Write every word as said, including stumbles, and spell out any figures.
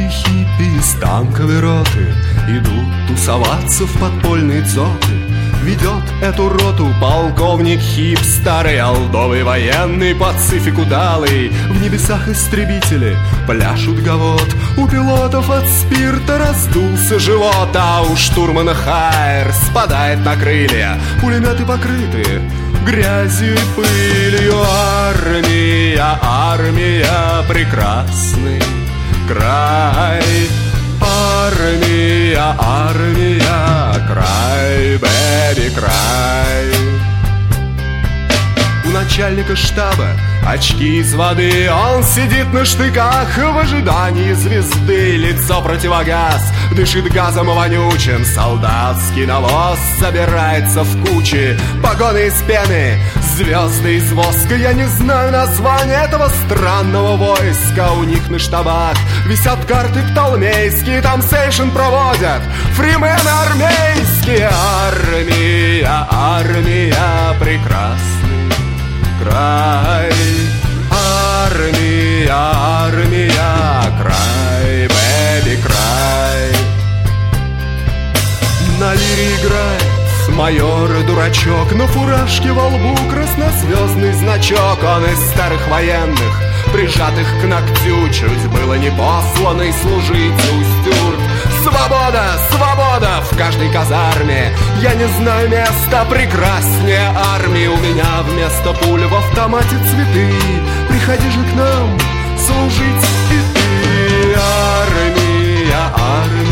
Молодые хиппи из танковой роты идут тусоваться в подпольные дзоты. Ведет эту роту полковник Хип, старый олдовый военный, пацифик удалый. В небесах истребители пляшут гавот, у пилотов от спирта раздулся живот, а у штурмана Хайр спадает на крылья, пулеметы покрыты грязью и пылью. Армия, армия, прекрасный край. Армия, армия, край, бэби, край. У начальника штаба очки из воды, он сидит на штыках в ожидании звезды. Лицо противогаз, дышит газом вонючим, солдатский навоз собирается в кучи. Погоны из пены, звезды из воска, я не знаю названия этого странного войска. У них на штабах висят карты птолмейские, там сейшн проводят фримены армейские. Армия, армия, прекрасный край. Армия, армия, край, бэби, край. На лире играет майор-дурачок, на фуражке во лбу краснозвездный значок. Он из старых военных, прижатых к ногтю, чуть было не посланный служить у стюарт. Свобода, свобода в каждой казарме, я не знаю места прекраснее армии. У меня вместо пуль в автомате цветы, приходи же к нам служить и ты. Армия, армия,